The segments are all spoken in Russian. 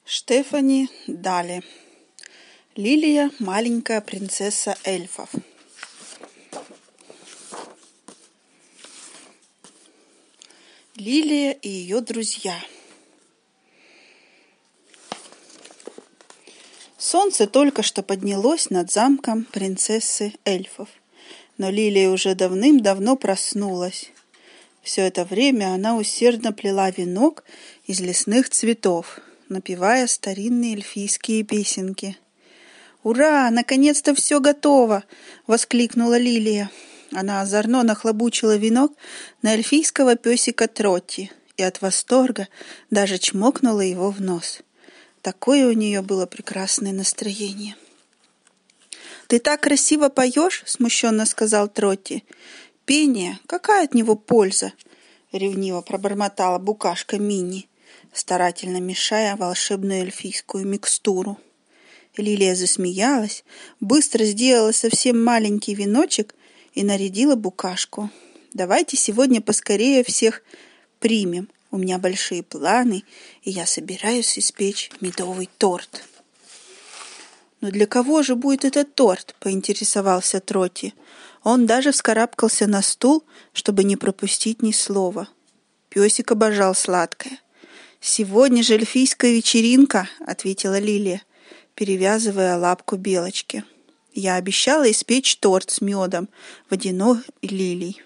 Штефани Дали. Лилия – маленькая принцесса эльфов. Лилия и ее друзья. Солнце только что поднялось над замком принцессы эльфов, но Лилия уже давным-давно проснулась. Все это время она усердно плела венок из лесных цветов, напевая старинные эльфийские песенки. «Ура! Наконец-то все готово!» — воскликнула Лилия. Она озорно нахлобучила венок на эльфийского песика Тротти и от восторга даже чмокнула его в нос. Такое у нее было прекрасное настроение. «Ты так красиво поешь!» — смущенно сказал Тротти. «Пение? Какая от него польза?» — ревниво пробормотала букашка Мини, старательно мешая волшебную эльфийскую микстуру. Лилия засмеялась, быстро сделала совсем маленький веночек и нарядила букашку. «Давайте сегодня поскорее всех примем. У меня большие планы, и я собираюсь испечь медовый торт». «Но для кого же будет этот торт?» — поинтересовался Тротти. Он даже вскарабкался на стул, чтобы не пропустить ни слова. Песик обожал сладкое. «Сегодня же эльфийская вечеринка», — ответила Лилия, перевязывая лапку белочки. «Я обещала испечь торт с медом водяных лилий.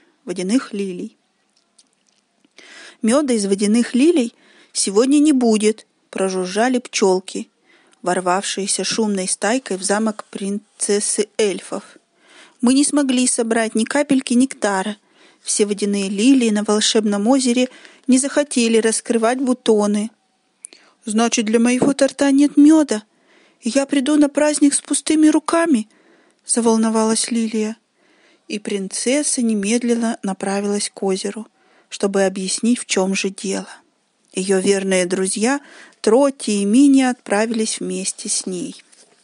«Меда из водяных лилий сегодня не будет», — прожужжали пчелки, ворвавшиеся шумной стайкой в замок принцессы эльфов. «Мы не смогли собрать ни капельки нектара. Все водяные лилии на волшебном озере не захотели раскрывать бутоны». «Значит, для моего торта нет меда, и я приду на праздник с пустыми руками?» — заволновалась Лилия. И принцесса немедленно направилась к озеру, чтобы объяснить, в чем же дело. Ее верные друзья Тротти и Мини отправились вместе с ней.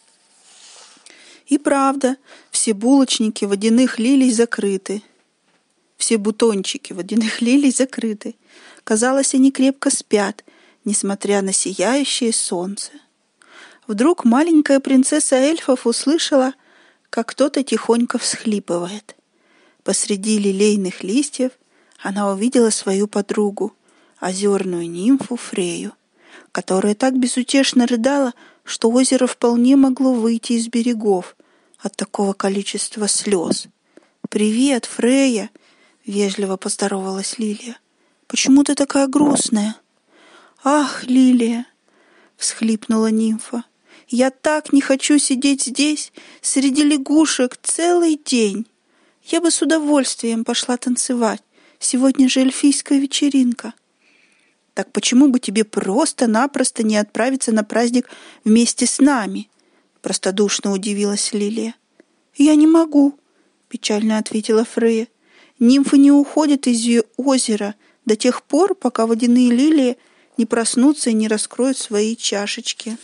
И правда, все булочники водяных лилий закрыты. Все бутончики водяных лилий закрыты. Казалось, они крепко спят, несмотря на сияющее солнце. Вдруг маленькая принцесса эльфов услышала, как кто-то тихонько всхлипывает. Посреди лилейных листьев она увидела свою подругу, озерную нимфу Фрею, которая так безутешно рыдала, что озеро вполне могло выйти из берегов от такого количества слез. «Привет, Фрея!» — вежливо поздоровалась Лилия. «Почему ты такая грустная?» «Ах, Лилия!» — всхлипнула нимфа. «Я так не хочу сидеть здесь, среди лягушек, целый день. Я бы с удовольствием пошла танцевать. Сегодня же эльфийская вечеринка». «Так почему бы тебе просто-напросто не отправиться на праздник вместе с нами?» — простодушно удивилась Лилия. «Я не могу», — печально ответила Фрея. «Нимфы не уходят из озера до тех пор, пока водяные лилии не проснутся и не раскроют свои чашечки».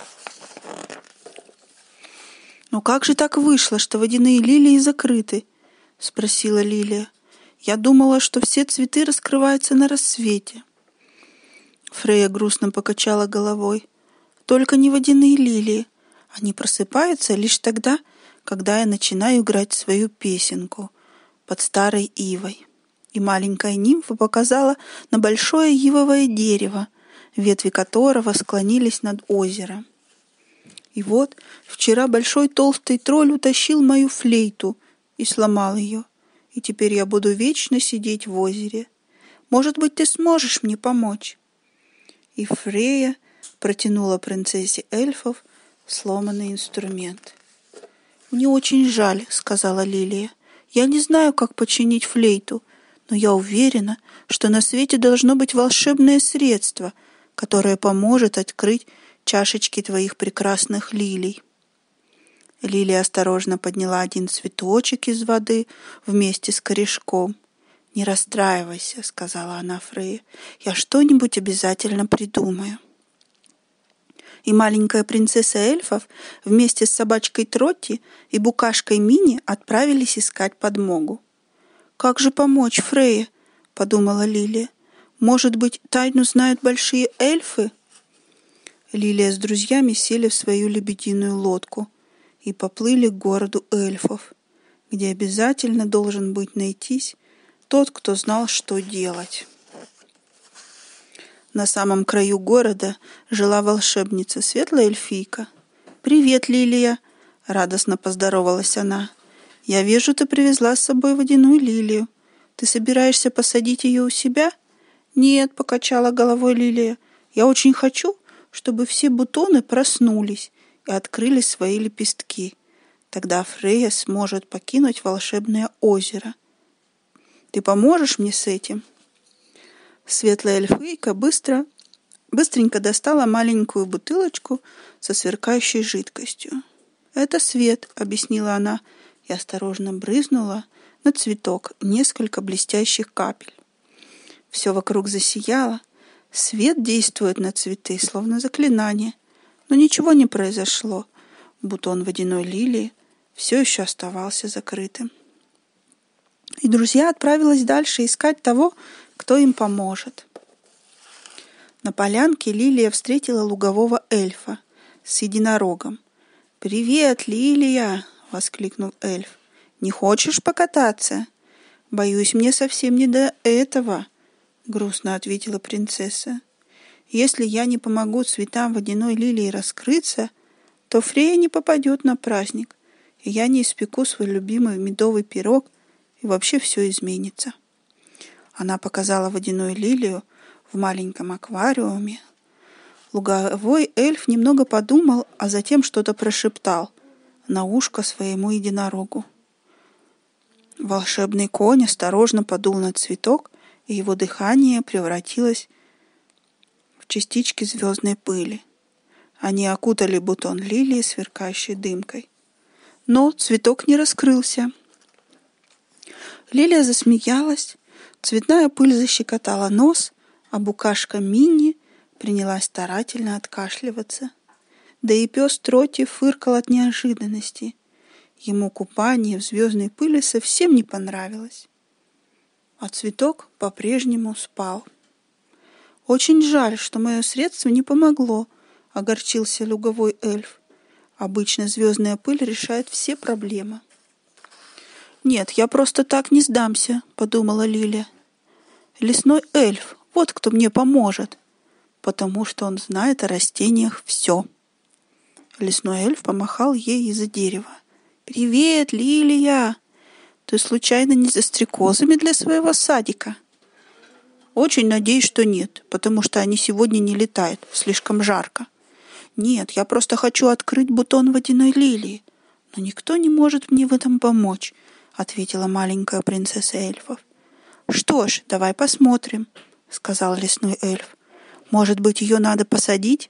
«Но как же так вышло, что водяные лилии закрыты?» — спросила Лилия. «Я думала, что все цветы раскрываются на рассвете». Фрея грустно покачала головой. «Только не водяные лилии. Они просыпаются лишь тогда, когда я начинаю играть свою песенку под старой ивой». И маленькая нимфа показала на большое ивовое дерево, ветви которого склонились над озером. «И вот вчера большой толстый тролль утащил мою флейту и сломал ее, и теперь я буду вечно сидеть в озере. Может быть, ты сможешь мне помочь?» И Фрея протянула принцессе эльфов сломанный инструмент. «Мне очень жаль», — сказала Лилия. «Я не знаю, как починить флейту, но я уверена, что на свете должно быть волшебное средство, которое поможет открыть чашечки твоих прекрасных лилий». Лилия осторожно подняла один цветочек из воды вместе с корешком. «Не расстраивайся», — сказала она Фрейе, — «я что-нибудь обязательно придумаю». И маленькая принцесса эльфов вместе с собачкой Тротти и букашкой Мини отправились искать подмогу. «Как же помочь Фрейе?» — подумала Лилия. «Может быть, тайну знают большие эльфы?» Лилия с друзьями сели в свою лебединую лодку и поплыли к городу эльфов, где обязательно должен быть найтись тот, кто знал, что делать. На самом краю города жила волшебница, светлая эльфийка. «Привет, Лилия!» — радостно поздоровалась она. «Я вижу, ты привезла с собой водяную лилию. Ты собираешься посадить ее у себя?» «Нет», — покачала головой Лилия. «Я очень хочу, чтобы все бутоны проснулись и открыли свои лепестки. Тогда Фрейя сможет покинуть волшебное озеро. Ты поможешь мне с этим?» Светлая эльфийка быстренько достала маленькую бутылочку со сверкающей жидкостью. «Это свет», — объяснила она, и осторожно брызнула на цветок несколько блестящих капель. Все вокруг засияло. Свет действует на цветы, словно заклинание. Но ничего не произошло. Бутон водяной лилии все еще оставался закрытым. И друзья отправились дальше искать того, кто им поможет. На полянке Лилия встретила лугового эльфа с единорогом. «Привет, Лилия!» — воскликнул эльф. «Не хочешь покататься?» «Боюсь, мне совсем не до этого», — грустно ответила принцесса. «Если я не помогу цветам водяной лилии раскрыться, то Фрея не попадет на праздник, и я не испеку свой любимый медовый пирог, и вообще все изменится». Она показала водяную лилию в маленьком аквариуме. Луговой эльф немного подумал, а затем что-то прошептал на ушко своему единорогу. Волшебный конь осторожно подул на цветок, и его дыхание превратилось в частички звездной пыли. Они окутали бутон лилии сверкающей дымкой. Но цветок не раскрылся. Лилия засмеялась, цветная пыль защекотала нос, а букашка Минни принялась старательно откашливаться. Да и пес Тротти фыркал от неожиданности. Ему купание в звездной пыли совсем не понравилось. А цветок по-прежнему спал. «Очень жаль, что мое средство не помогло», — огорчился луговой эльф. «Обычно звездная пыль решает все проблемы». «Нет, я просто так не сдамся», — подумала Лилия. «Лесной эльф, вот кто мне поможет, потому что он знает о растениях все». Лесной эльф помахал ей из-за дерева. «Привет, Лилия! Ты случайно не за стрекозами для своего садика?» «Очень надеюсь, что нет, потому что они сегодня не летают, слишком жарко. Нет, я просто хочу открыть бутон водяной лилии, но никто не может мне в этом помочь», — ответила маленькая принцесса эльфов. «Что ж, давай посмотрим», — сказал лесной эльф. «Может быть, ее надо посадить?»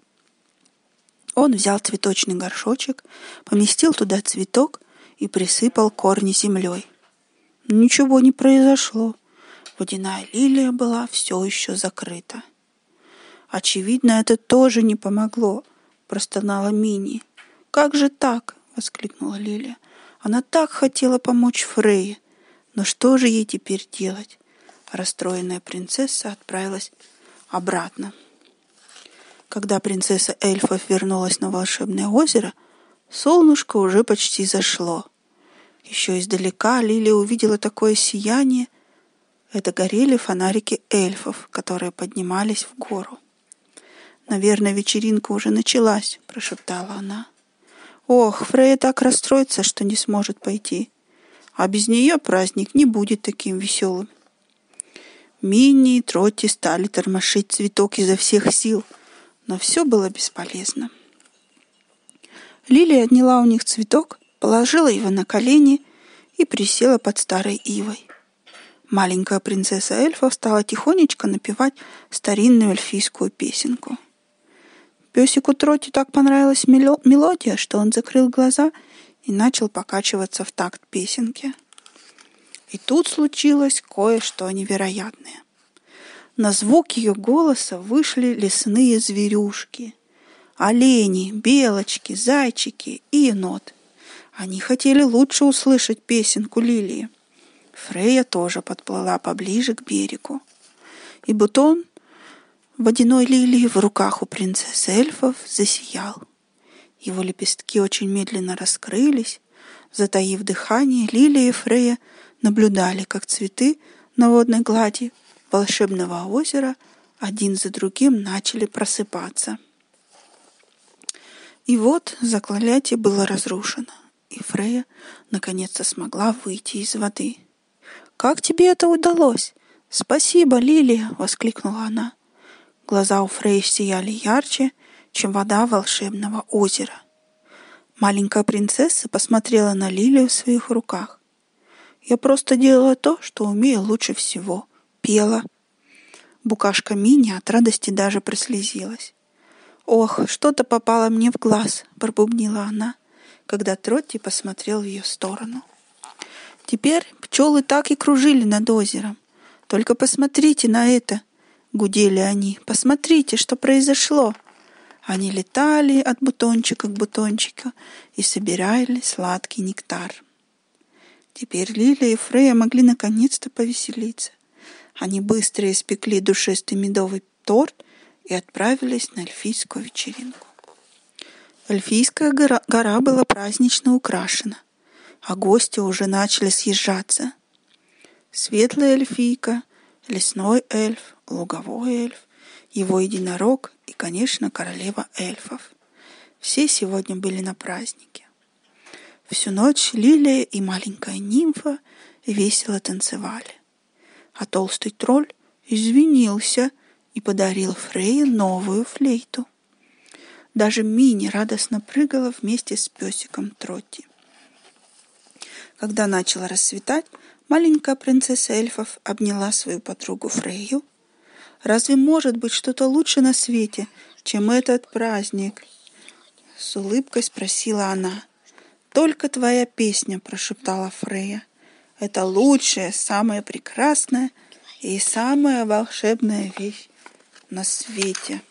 Он взял цветочный горшочек, поместил туда цветок и присыпал корни землей. Ничего не произошло. Водяная лилия была все еще закрыта. «Очевидно, это тоже не помогло», — простонала Минни. «Как же так?» — воскликнула Лилия. «Она так хотела помочь Фрейе. Но что же ей теперь делать?» Расстроенная принцесса отправилась обратно. Когда принцесса эльфов вернулась на волшебное озеро, солнышко уже почти зашло. Еще издалека Лилия увидела такое сияние. Это горели фонарики эльфов, которые поднимались в гору. «Наверное, вечеринка уже началась», — прошептала она. «Ох, Фрейя так расстроится, что не сможет пойти. А без нее праздник не будет таким веселым». Минни и Тротти стали тормошить цветок изо всех сил, но все было бесполезно. Лилия отняла у них цветок, положила его на колени и присела под старой ивой. Маленькая принцесса эльфов стала тихонечко напевать старинную эльфийскую песенку. Песику Тротти так понравилась мелодия, что он закрыл глаза и начал покачиваться в такт песенки. И тут случилось кое-что невероятное. На звук ее голоса вышли лесные зверюшки. Олени, белочки, зайчики и енот. Они хотели лучше услышать песенку Лилии. Фрейя тоже подплыла поближе к берегу. И бутон водяной лилии в руках у принцессы эльфов засиял. Его лепестки очень медленно раскрылись. Затаив дыхание, Лилия и Фрея наблюдали, как цветы на водной глади волшебного озера один за другим начали просыпаться. И вот заклятие было разрушено, и Фрея наконец-то смогла выйти из воды. «Как тебе это удалось?» «Спасибо, Лилия!» — воскликнула она. Глаза у Фреи сияли ярче, чем вода волшебного озера. Маленькая принцесса посмотрела на Лилию в своих руках. «Я просто делала то, что умею лучше всего. Пела». Букашка Мини от радости даже прослезилась. «Ох, что-то попало мне в глаз», — пробубнила она, когда Тротти посмотрел в ее сторону. Теперь пчелы так и кружили над озером. «Только посмотрите на это!» — гудели они. «Посмотрите, что произошло!» Они летали от бутончика к бутончику и собирали сладкий нектар. Теперь Лилия и Фрея могли наконец-то повеселиться. Они быстро испекли душистый медовый торт и отправились на эльфийскую вечеринку. Эльфийская гора была празднично украшена, а гости уже начали съезжаться. Светлая эльфийка, лесной эльф, луговой эльф, его единорог и, конечно, королева эльфов. Все сегодня были на празднике. Всю ночь Лилия и маленькая нимфа весело танцевали. А толстый тролль извинился и подарил Фрейе новую флейту. Даже Мини радостно прыгала вместе с песиком Тротти. Когда начало рассветать, маленькая принцесса эльфов обняла свою подругу Фрейю. «Разве может быть что-то лучше на свете, чем этот праздник?» С улыбкой спросила она. «Только твоя песня», — прошептала Фрейя. «Это лучшая, самая прекрасная и самая волшебная вещь на свете».